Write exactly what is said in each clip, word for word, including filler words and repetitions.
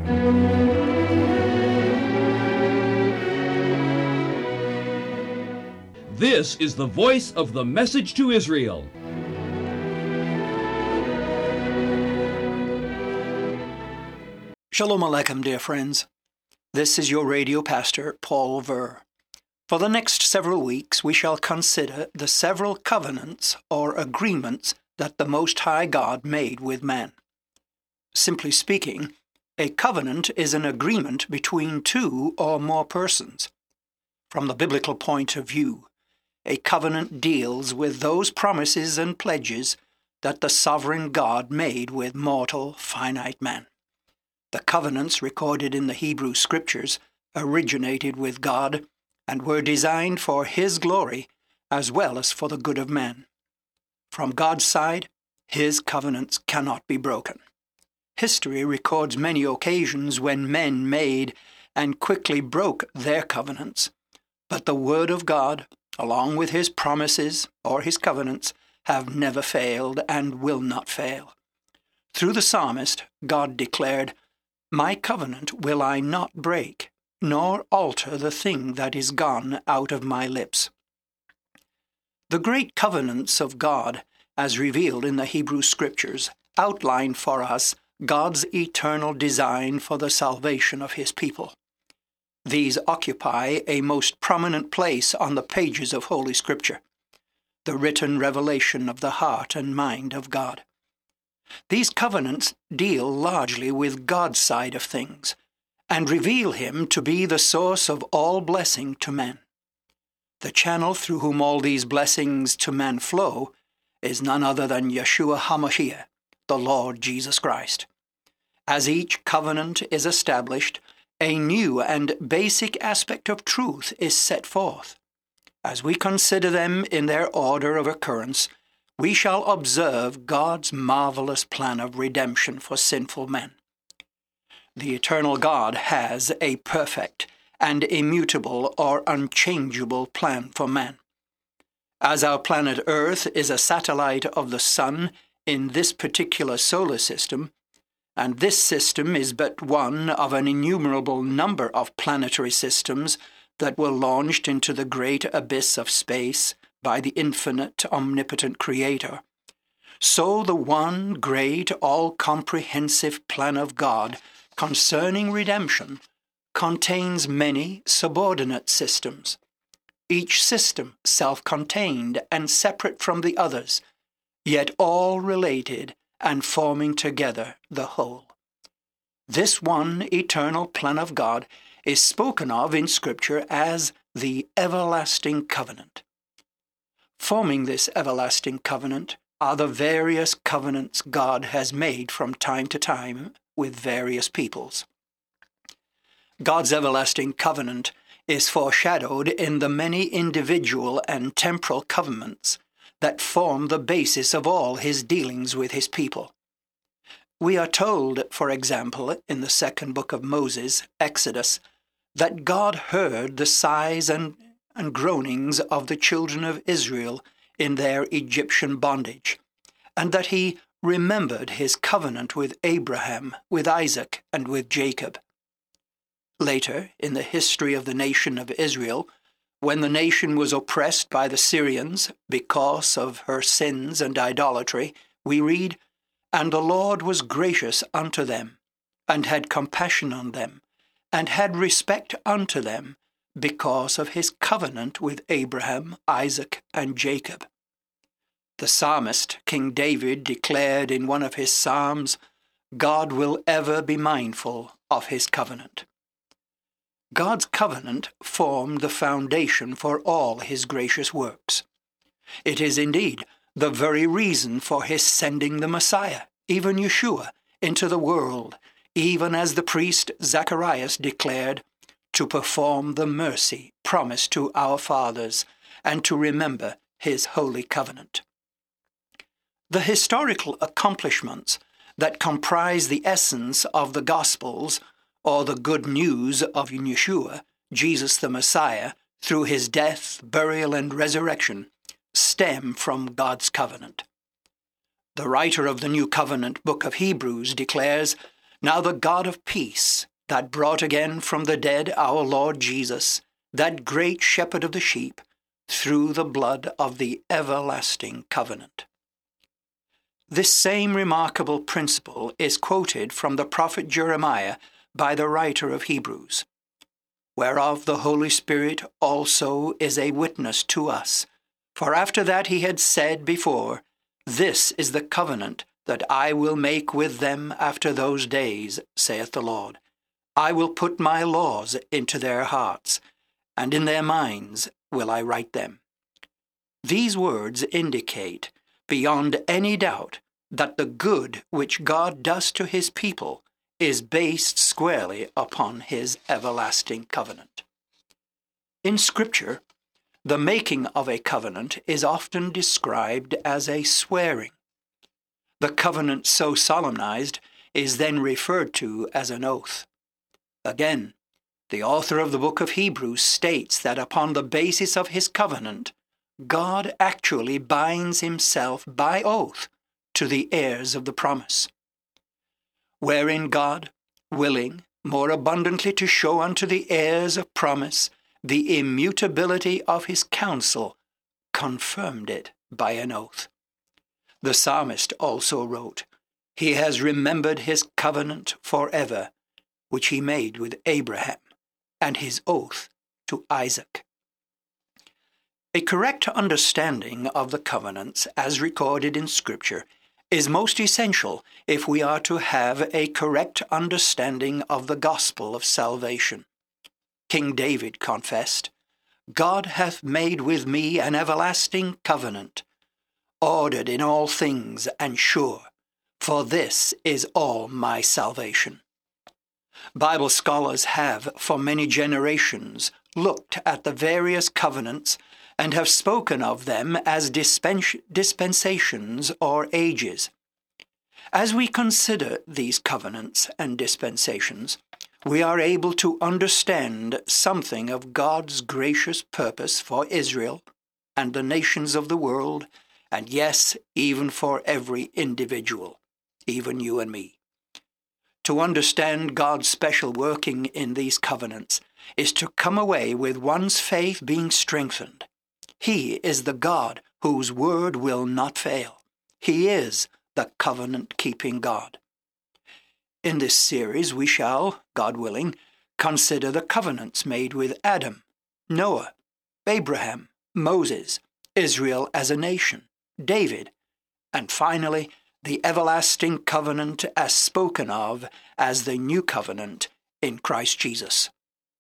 This is the voice of the Message to Israel. Shalom Aleichem, dear friends. This is your radio pastor, Paul Ver. For the next several weeks, we shall consider the several covenants or agreements that the Most High God made with man. Simply speaking, a covenant is an agreement between two or more persons. From the biblical point of view, a covenant deals with those promises and pledges that the sovereign God made with mortal, finite man. The covenants recorded in the Hebrew Scriptures originated with God and were designed for His glory as well as for the good of man. From God's side, His covenants cannot be broken. History records many occasions when men made and quickly broke their covenants, but the Word of God, along with His promises or His covenants, have never failed and will not fail. Through the psalmist, God declared, "My covenant will I not break, nor alter the thing that is gone out of my lips." The great covenants of God, as revealed in the Hebrew Scriptures, outline for us God's eternal design for the salvation of His people. These occupy a most prominent place on the pages of Holy Scripture, the written revelation of the heart and mind of God. These covenants deal largely with God's side of things and reveal Him to be the source of all blessing to men. The channel through whom all these blessings to men flow is none other than Yeshua HaMashiach, the Lord Jesus Christ. As each covenant is established, a new and basic aspect of truth is set forth. As we consider them in their order of occurrence, we shall observe God's marvelous plan of redemption for sinful men. The eternal God has a perfect and immutable or unchangeable plan for man. As our planet Earth is a satellite of the Sun in this particular solar system, and this system is but one of an innumerable number of planetary systems that were launched into the great abyss of space by the infinite, omnipotent Creator, so the one great, all-comprehensive plan of God concerning redemption contains many subordinate systems, each system self-contained and separate from the others, yet all related and forming together the whole. This one eternal plan of God is spoken of in Scripture as the everlasting covenant. Forming this everlasting covenant are the various covenants God has made from time to time with various peoples. God's everlasting covenant is foreshadowed in the many individual and temporal covenants that form the basis of all His dealings with His people. We are told, for example, in the second book of Moses, Exodus, that God heard the sighs and and groanings of the children of Israel in their Egyptian bondage, and that He remembered His covenant with Abraham, with Isaac, and with Jacob. Later, in the history of the nation of Israel, when the nation was oppressed by the Syrians because of her sins and idolatry, we read, "And the Lord was gracious unto them, and had compassion on them, and had respect unto them, because of His covenant with Abraham, Isaac, and Jacob." The psalmist, King David, declared in one of his psalms, "God will ever be mindful of His covenant." God's covenant formed the foundation for all His gracious works. It is indeed the very reason for His sending the Messiah, even Yeshua, into the world, even as the priest Zacharias declared, to perform the mercy promised to our fathers, and to remember His holy covenant. The historical accomplishments that comprise the essence of the Gospels, or the good news of Yeshua, Jesus the Messiah, through His death, burial, and resurrection, stem from God's covenant. The writer of the New Covenant book of Hebrews declares Now the God of peace, that brought again from the dead our Lord Jesus, that great shepherd of the sheep, through the blood of the everlasting covenant. This same remarkable principle is quoted from the prophet Jeremiah by the writer of Hebrews, whereof the Holy Spirit also is a witness to us. For after that he had said before, This is the covenant that I will make with them after those days, saith the Lord. I will put my laws into their hearts, and in their minds will I write them. These words indicate, beyond any doubt, that the good which God does to his people is based squarely upon his everlasting covenant. In Scripture, the making of a covenant is often described as a swearing. The covenant so solemnized is then referred to as an oath. Again, the author of the book of Hebrews states that upon the basis of his covenant, God actually binds himself by oath to the heirs of the promise, wherein God, willing more abundantly to show unto the heirs of promise the immutability of his counsel, confirmed it by an oath. The psalmist also wrote, He has remembered his covenant forever, which he made with Abraham, and his oath to Isaac. A correct understanding of the covenants as recorded in Scripture is most essential if we are to have a correct understanding of the gospel of salvation. King David confessed, God hath made with me an everlasting covenant, ordered in all things and sure, for this is all my salvation. Bible scholars have, for many generations, looked at the various covenants and have spoken of them as dispens- dispensations or ages. As we consider these covenants and dispensations, we are able to understand something of God's gracious purpose for Israel and the nations of the world, and yes, even for every individual, even you and me. To understand God's special working in these covenants is to come away with one's faith being strengthened. He is the God whose word will not fail. He is the covenant-keeping God. In this series we shall, God willing, consider the covenants made with Adam, Noah, Abraham, Moses, Israel as a nation, David, and finally the everlasting covenant as spoken of as the new covenant in Christ Jesus.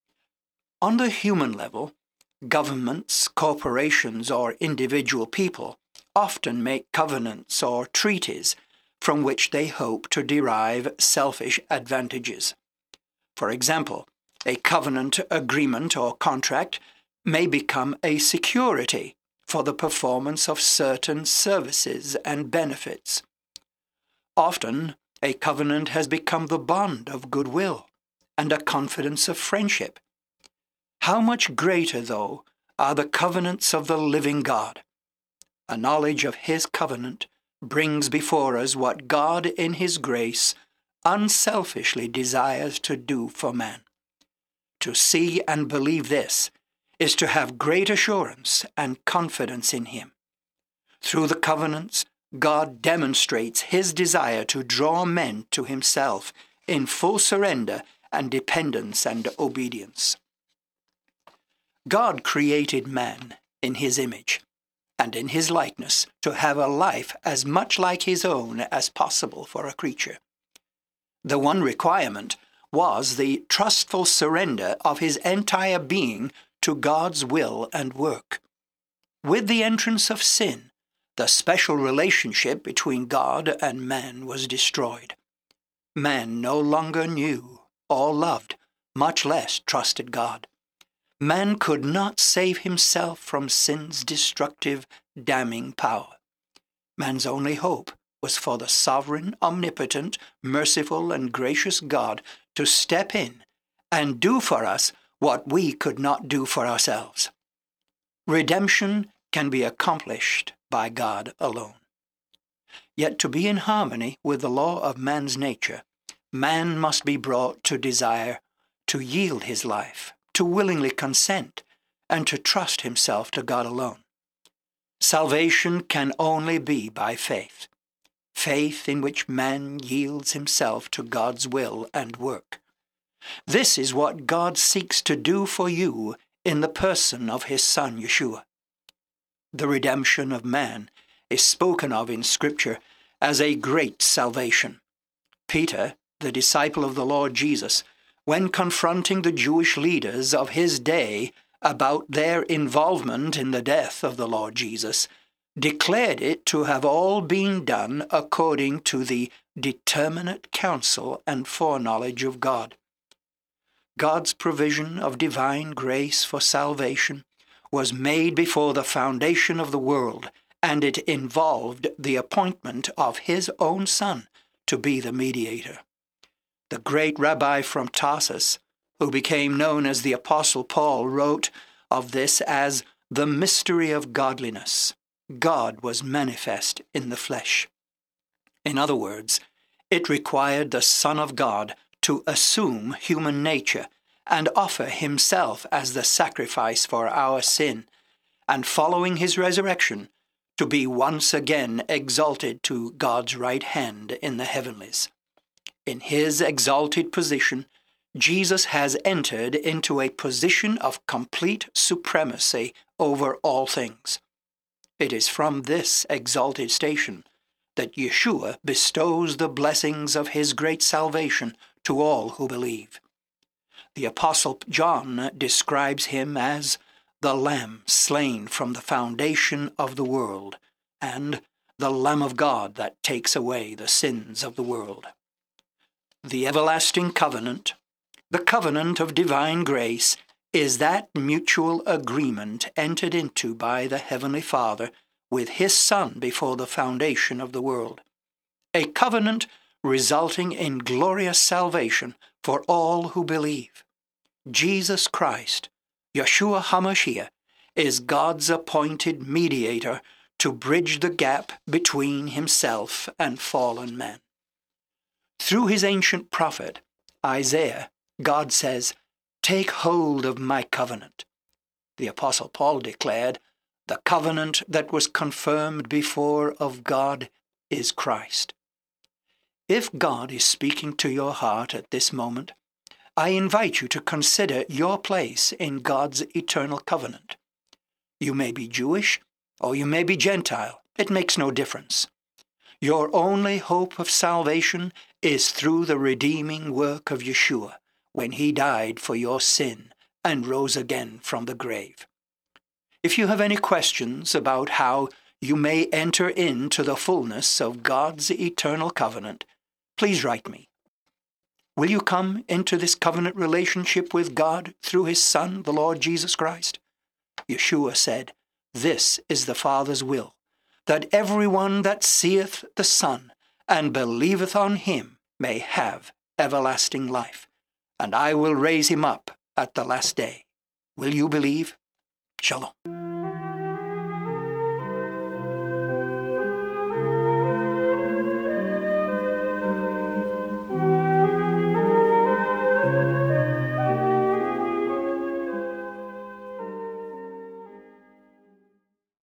On the human level, governments, corporations, or individual people often make covenants or treaties from which they hope to derive selfish advantages. For example, a covenant agreement or contract may become a security for the performance of certain services and benefits. Often, a covenant has become the bond of goodwill and a confidence of friendship. How much greater, though, are the covenants of the living God? A knowledge of his covenant brings before us what God in his grace unselfishly desires to do for man. To see and believe this is to have great assurance and confidence in him. Through the covenants, God demonstrates his desire to draw men to himself in full surrender and dependence and obedience. God created man in his image and in his likeness to have a life as much like his own as possible for a creature. The one requirement was the trustful surrender of his entire being to God's will and work. With the entrance of sin, the special relationship between God and man was destroyed. Man no longer knew or loved, much less trusted God. Man could not save himself from sin's destructive, damning power. Man's only hope was for the sovereign, omnipotent, merciful, and gracious God to step in and do for us what we could not do for ourselves. Redemption can be accomplished by God alone. Yet to be in harmony with the law of man's nature, man must be brought to desire to yield his life, to willingly consent, and to trust himself to God alone. Salvation can only be by faith, faith in which man yields himself to God's will and work. This is what God seeks to do for you in the person of his Son, Yeshua. The redemption of man is spoken of in Scripture as a great salvation. Peter, the disciple of the Lord Jesus, when confronting the Jewish leaders of his day about their involvement in the death of the Lord Jesus, declared it to have all been done according to the determinate counsel and foreknowledge of God. God's provision of divine grace for salvation was made before the foundation of the world, and it involved the appointment of his own Son to be the mediator. The great rabbi from Tarsus, who became known as the Apostle Paul, wrote of this as the mystery of godliness. God was manifest in the flesh. In other words, it required the Son of God to assume human nature and offer himself as the sacrifice for our sin, and following his resurrection, to be once again exalted to God's right hand in the heavenlies. In his exalted position, Jesus has entered into a position of complete supremacy over all things. It is from this exalted station that Yeshua bestows the blessings of his great salvation to all who believe. The Apostle John describes him as the Lamb slain from the foundation of the world, and the Lamb of God that takes away the sins of the world. The everlasting covenant, the covenant of divine grace, is that mutual agreement entered into by the Heavenly Father with his Son before the foundation of the world. A covenant resulting in glorious salvation for all who believe. Jesus Christ, Yeshua HaMashiach, is God's appointed mediator to bridge the gap between himself and fallen man. Through his ancient prophet, Isaiah, God says, "Take hold of my covenant." The Apostle Paul declared, "The covenant that was confirmed before of God is Christ." If God is speaking to your heart at this moment, I invite you to consider your place in God's eternal covenant. You may be Jewish, or you may be Gentile. It makes no difference. Your only hope of salvation is through the redeeming work of Yeshua, when he died for your sin and rose again from the grave. If you have any questions about how you may enter into the fullness of God's eternal covenant, please write me. Will you come into this covenant relationship with God through his Son, the Lord Jesus Christ? Yeshua said, "This is the Father's will, that everyone that seeth the Son and believeth on him may have everlasting life, and I will raise him up at the last day." Will you believe? Shalom.